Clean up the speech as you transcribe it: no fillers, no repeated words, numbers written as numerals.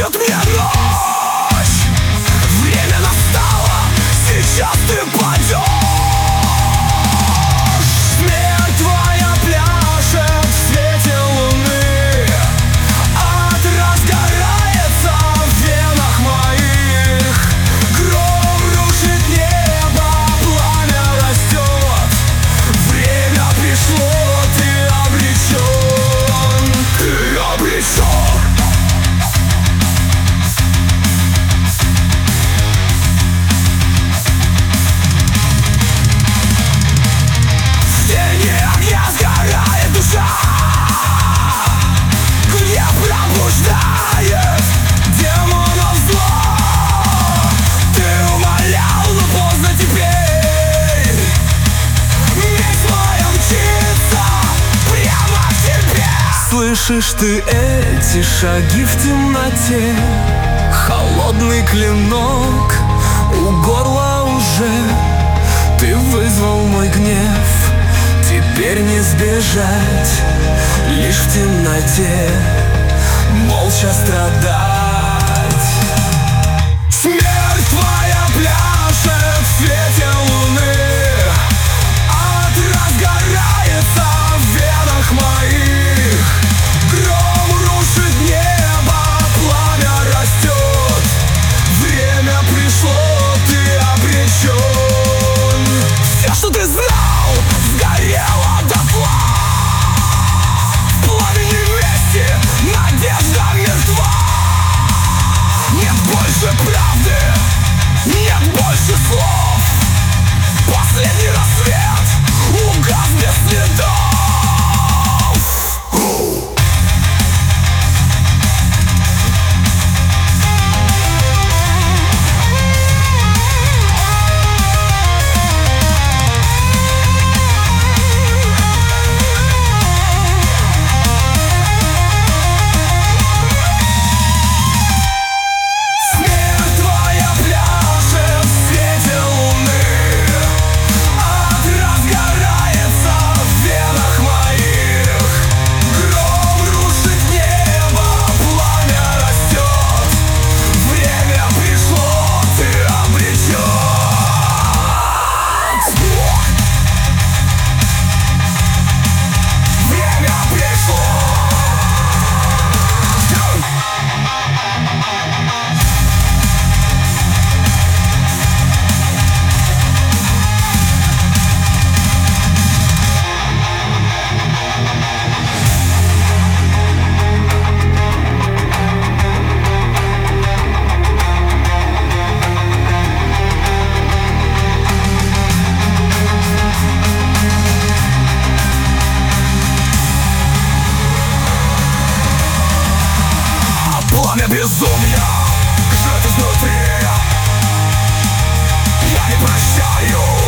дает мне ночь. Время настало, сейчас ты падешь. Смерть твоя пляшет в свете луны, ад разгорается в венах моих. Гром рушит небо, пламя растет. Время пришло, ты обречен. Ты обречен. В тени огня сгорает душа, где пробуждает демонов зло. Ты умолял, но поздно теперь. Месть моя мчится прямо к тебе. Слышишь ты эти шаги в темноте? Холодный клинок у горла уже. Ты вызвал мой гнев, теперь не сбежать. Лишь в темноте молча страдать. Смерть твоя пляшет в свете луны, ад разгорается в венах моих. Гром рушит небо, пламя растет. Время пришло, ты обречен. Все, что ты знал, сгорело дотла. В пламени мести надежда мертва. Нет больше правды, нет больше слов. Последний рассвет угас без следов. Пламя безумия жжет изнутри. Я не прощаю.